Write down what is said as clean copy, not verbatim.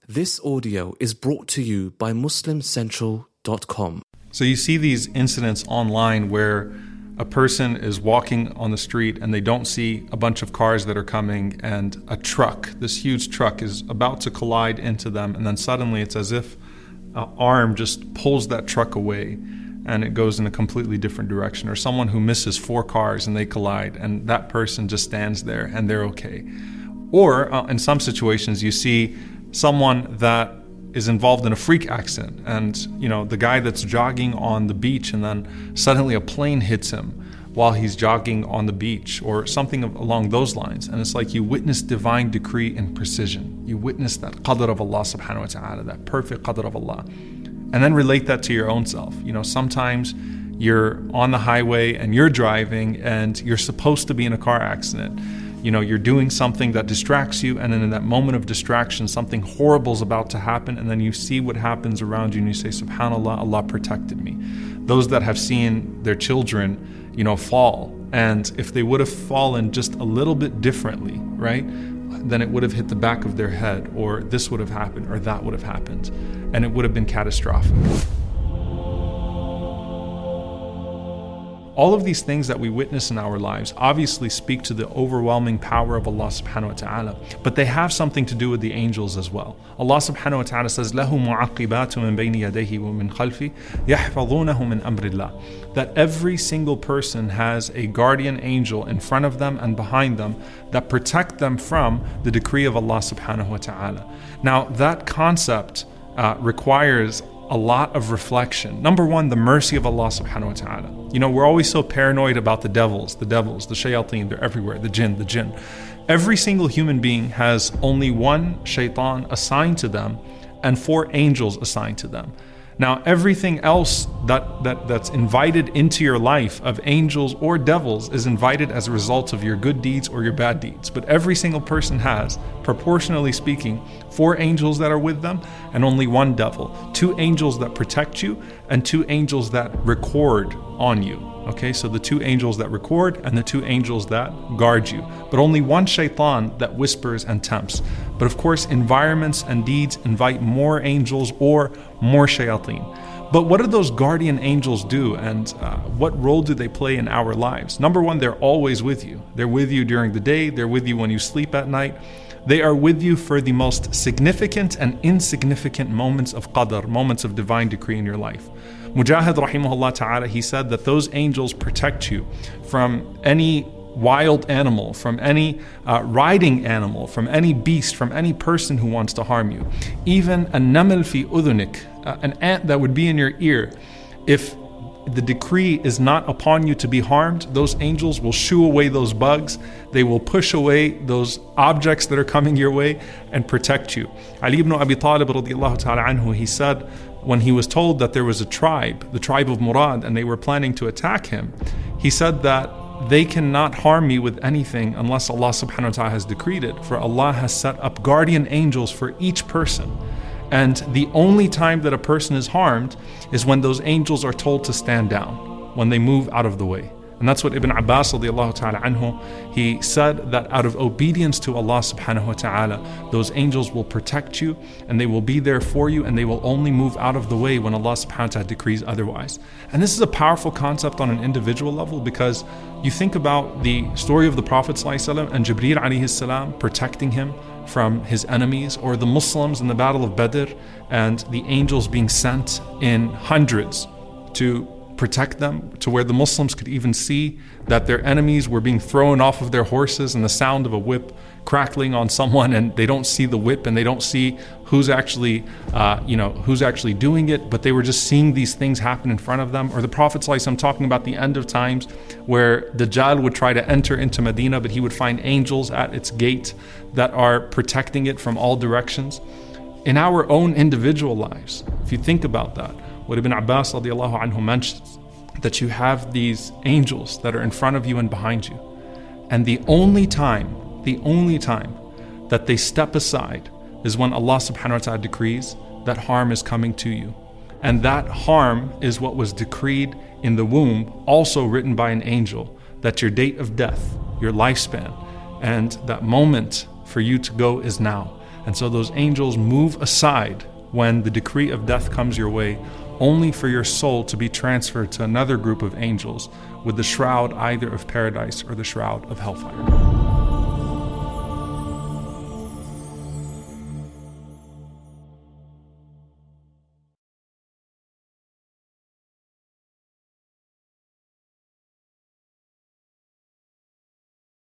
This audio is brought to you by MuslimCentral.com. So you see these incidents online where a person is walking on the street and they don't see a bunch of cars that are coming, and a truck, this huge truck, is about to collide into them, and then suddenly it's as if an arm just pulls that truck away and it goes in a completely different direction. Or someone who misses 4 cars and they collide, and that person just stands there and they're okay. Or in some situations you see someone that is involved in a freak accident, and the guy that's jogging on the beach, and then suddenly a plane hits him while he's jogging on the beach, or something along those lines. And it's like you witness divine decree and precision. You witness that qadr of Allah subhanahu wa ta'ala, that perfect qadr of Allah, and then relate that to your own self. Sometimes you're on the highway and you're driving and you're supposed to be in a car accident. You're doing something that distracts you, and then in that moment of distraction, something horrible is about to happen, and then you see what happens around you and you say, SubhanAllah, Allah protected me. Those that have seen their children, fall, and if they would have fallen just a little bit differently, right, then it would have hit the back of their head, or this would have happened, or that would have happened, and it would have been catastrophic. All of these things that we witness in our lives obviously speak to the overwhelming power of Allah subhanahu wa ta'ala, but they have something to do with the angels as well. Allah subhanahu wa ta'ala says, لَهُ مُعَقِّبَاتٌ مِّن بَيْنِ يَدَيْهِ وَمِنْ خَلْفِهِ يَحْفَظُونَهُ مِنْ أَمْرِ اللَّهِ. That every single person has a guardian angel in front of them and behind them that protect them from the decree of Allah subhanahu wa ta'ala. Now that concept requires a lot of reflection. Number one, the mercy of Allah subhanahu wa ta'ala. We're always so paranoid about the devils, the shayateen, they're everywhere, the jinn. Every single human being has only one shaitan assigned to them and 4 angels assigned to them. Now, everything else that's invited into your life of angels or devils is invited as a result of your good deeds or your bad deeds. But every single person has, proportionally speaking, 4 angels that are with them and only 1 devil. 2 angels that protect you and 2 angels that record on you. Okay, so the 2 angels that record and the 2 angels that guard you. But only 1 shaitan that whispers and tempts. But of course, environments and deeds invite more angels or more shayateen. But what do those guardian angels do, and what role do they play in our lives? Number one, they're always with you. They're with you during the day. They're with you when you sleep at night. They are with you for the most significant and insignificant moments of qadr, moments of divine decree in your life. Mujahid rahimahullah ta'ala, he said that those angels protect you from any wild animal, from any riding animal, from any beast, from any person who wants to harm you. Even a naml fi udhunik, an ant that would be in your ear, if the decree is not upon you to be harmed, those angels will shoo away those bugs. They will push away those objects that are coming your way and protect you. Ali ibn Abi Talib radiyallahu ta'ala anhu, he said, when he was told that there was a tribe, the tribe of Murad, and they were planning to attack him, he said that they cannot harm me with anything unless Allah subhanahu wa ta'ala has decreed it, for Allah has set up guardian angels for each person. And the only time that a person is harmed is when those angels are told to stand down, when they move out of the way. And that's what Ibn Abbas radiallahu ta'ala anhu, he said that out of obedience to Allah subhanahu wa ta'ala, those angels will protect you and they will be there for you, and they will only move out of the way when Allah subhanahu wa ta'ala decrees otherwise. And this is a powerful concept on an individual level, because you think about the story of the Prophet ﷺ and Jibreel alayhi salam protecting him from his enemies, or the Muslims in the Battle of Badr and the angels being sent in hundreds to protect them, to where the Muslims could even see that their enemies were being thrown off of their horses, and the sound of a whip crackling on someone, and they don't see the whip and they don't see who's actually doing it, but they were just seeing these things happen in front of them. Or the Prophet ﷺ talking about the end of times, where Dajjal would try to enter into Medina, but he would find angels at its gate that are protecting it from all directions. In our own individual lives, if you think about that, what Ibn Abbas radiallahu anhu mentions, that you have these angels that are in front of you and behind you, and the only time that they step aside is when Allah subhanahu wa ta'ala decrees that harm is coming to you. And that harm is what was decreed in the womb, also written by an angel, that your date of death, your lifespan, and that moment for you to go is now. And so those angels move aside when the decree of death comes your way, only for your soul to be transferred to another group of angels with the shroud either of paradise or the shroud of hellfire.